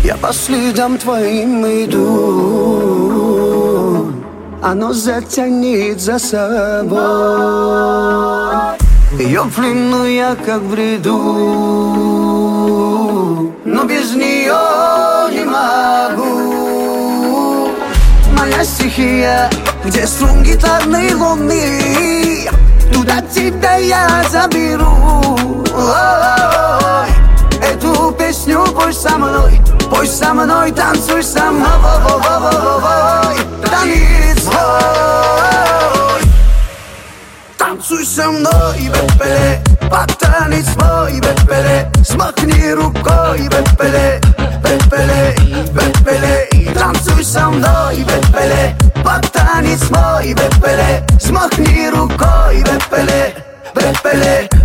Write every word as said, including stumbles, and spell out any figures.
Я по следам твоим иду, оно затянет за собой. Ее в плену я как в бреду, но без нее не могу. Моя стихия, где струн гитарной луны, туда тебя я заберу. Ой, эту песню пой со мной, пой со мной, танцуй со мной. Танец свой, танцуй со мной, бе-бе-ле, под танец мой, бе-бе-ле. Смахни рукой, бе-бе-ле, бе-бе-ле, бе-бе-ле. Танцуй со мной, бе-бе-ле, под танец мой, бе-бе-ле. Смахни рукой, бе-бе-ле, бе-бе-ле.